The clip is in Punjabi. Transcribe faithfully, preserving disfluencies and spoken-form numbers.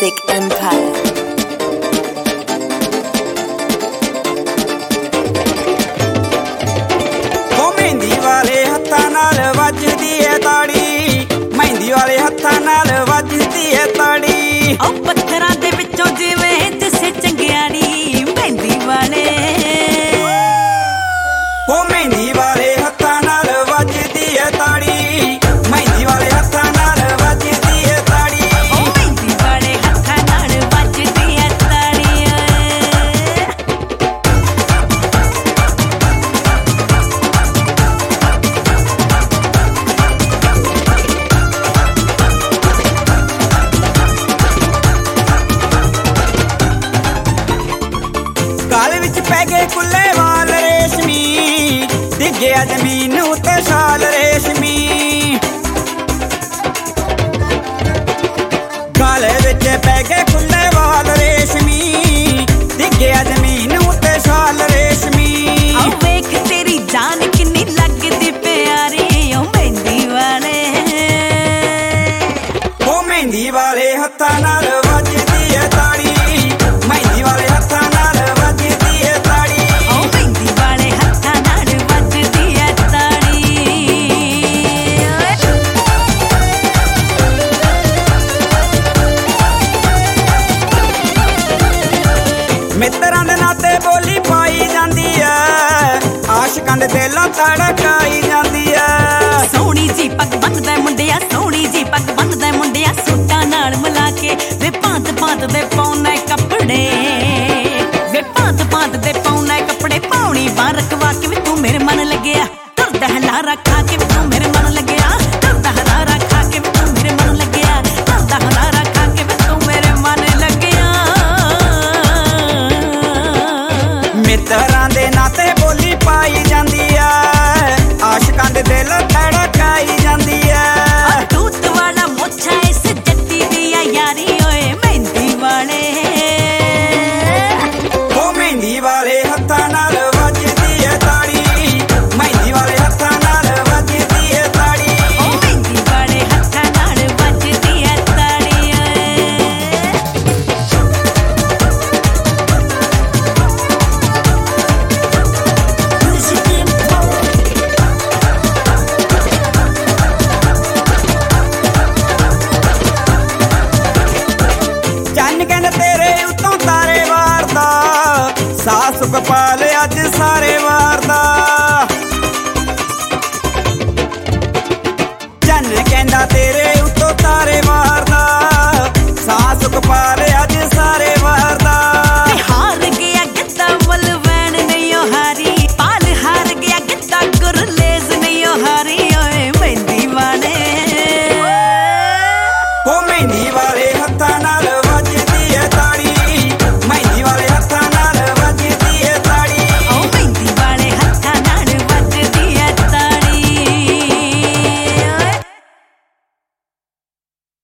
Music Empire. ਮਹਿੰਦੀ ਵਾਲੇ ਹੱਥਾਂ ਨਾਲ ਵੱਜਦੀ ਏ ਤਾੜੀ, ਮਹਿੰਦੀ ਵਾਲੇ ਹੱਥਾਂ ਨਾਲ ਵੱਜਦੀ ਏ ਤਾੜੀ। ਉਹ ਪੱਥਰਾਂ ਦੇ ਵਿੱਚੋਂ ਜਿਵੇਂ ਦਿਸੇ ਚੰਗਿਆੜੀ, ਮਹਿੰਦੀ ਵਾਲੇ ਉਹ ਮਹਿੰਦੀ ਵਾਲੇ ਹੱਥਾਂ ਨਾਲ ਵੱਜਦੀ ਏ ਤਾੜੀ, ਮਹਿੰਦੀ ਵਾਲੇ ਹੱਥਾਂ ਨਾਲ ਵੱਜਦੀ ਏ ਤਾੜੀ। ਉਹ ਮਹਿੰਦੀ ਵਾਲੇ ਹੱਥਾਂ ਨਾਲ ਵੱਜਦੀ ਏ ਤਾੜੀ ਓਏ। ਗਲ ਵਿੱਚ ਪੈ ਗਏ ਕੁੱਲੇ ਵਾਲ ਰੇਸ਼ਮੀ, ਡਿੱਗਿਆ ਜ਼ਮੀਨ ਉੱਤੇ ਸ਼ਾਲ ਰੇਸ਼ਮੀ। ਗਲ ਵਿੱਚ ਪੈ ਗਏ ਕੁੱਲੇ ਵਾਲ ਰੇਸ਼ਮੀ, ਡਿੱਗਿਆ ਜ਼ਮੀਨ ਉੱਤੇ ਸ਼ਾਲ ਰੇਸ਼ਮੀ। ਆਹ ਵੇਖ ਤੇਰੀ ਜਾਨ ਕਿੰਨੀ ਲੱਗਦੀ ਪਿਆਰੀ, ਉਹ ਮਹਿੰਦੀ ਵਾਲੇ ਉਹ ਮਹਿੰਦੀ ਵਾਲੇ ਹੱਥਾਂ ਨਾਲ ਵੱਜਦੀ ਏ ਤਾੜੀ, ਮਹਿੰਦੀ ਵਾਲੇ ਹੱਥਾਂ ਨਾਲ ਵੱਜਦੀ ਏ ਤਾੜੀ। ਉਹ ਮਹਿੰਦੀ ਵਾਲੇ ਹੱਥਾਂ ਨਾਲ ਵੱਜਦੀ ਏ ਤਾੜੀ ਓਏ। ਮਿੱਤਰਾਂ ਦੇ ਨਾਤੇ ਬੋਲੀ ਪਾਈ ਜਾਂਦੀ ਐ, ਆਸ਼ਿਕਾਂ ਦੇ ਦਿਲਾਂ ਧੜਕਾਈ ਜਾਂਦੀ ਐ। ਸੋਹਣੀ ਜੀ ਪੱਗ ਬੰਨਦਾ ਮੁੰਡਿਆ, ਸੋਹਣੀ ਜੀ ਪੱਗ ਬੰਨਦਾ ਮੁੰਡਿਆ, ਸੂਟਾਂ ਨਾਲ ਮਿਲਾ ਕੇ ਵੇ ਭਾਂਤ ਭਾਂਤ ਦੇ ਪਾਉਣਾ ਕੱਪੜੇ, ਵੇ ਭਾਂਤ ਭਾਂਤ ਦੇ ਪਾਉਣਾ ਕੱਪੜੇ। ਪਾਉਣੀ ਬਾਹਰ ਰਖਵਾ ਕੇ ਵੀ ਤੂੰ ਮੇਰੇ ਮਨ ਲੱਗਿਆ, ਤੁਰਦਾ ਹਲਾਰਾ ਖਾ ਕੇ ਵੀ ਤੂੰ ਮੇਰੇ ਮਨ ਲੱਗਿਆ, ਤੁਰਦਾ ਹਲਾਰਾ ਖਾ ਕੇ ਵੀ ਤੂੰ ਮੇਰੇ ਮਨ ਲੱਗਿਆ, ਤੁਰਦਾ ਹਲਾਰਾ ਖਾ ਕੇ ਵੀ ਤੂੰ ਮੇਰੇ ਮਨ ਲੱਗਿਆ। ਮਿੱਤਰਾਂ ਦੇ ਨਾਤੇ ਬੋਲੀ ਪਾਈ ਜਾਂਦੀ ਐ, ਆਸ਼ਿਕਾਂ ਦੇ ਦਿਲ ਧੜਕਾਈ ਜਾਂਦੀ ਐ। ਦੂਤ ਵਾਲਾ ਮੋਛਾ ਇਸ ਜੱਟੀ ਦੀ ਆ ਯਾਰੀ ਓਏ, ਮਹਿੰਦੀ ਵਾਲੇ ਉਹ ਮਹਿੰਦੀ ਵਾਲੇ ਹੱਥਾਂ ਨਾਲ ਵੱਜਦੀ ਏ ਤਾੜੀ, ਮਹਿੰਦੀ ਵਾਲੇ ਹੱਥਾਂ ਨਾਲ ਵੱਜਦੀ ਏ ਤਾੜੀ। ਉਹ ਮਹਿੰਦੀ ਵਾਲੇ ਹੱਥਾਂ ਨਾਲ ਵੱਜਦੀ ਏ ਤਾੜੀ ਓਏ। ਚੰਨ ਕਹਿੰਦਾ ਤੇਰੇ ਉੱਤੋਂ ਤਾਰੇ ਵਾਰਦਾ, ਸਾਹ ਸੁਖ ਪਾਲ ਅੱਜ ਸਾਰੇ ਵਾਰਦਾ। ਚੰਨ ਕਹਿੰਦਾ ਤੇਰੇ ਉੱਤੋਂ ਤਾਰੇ ਵਾਰਦਾ, ਸਾਹ ਸੁਖ ਪਾਲ ਅੱਜ ਸਾਰੇ ਵਾਰਦਾ।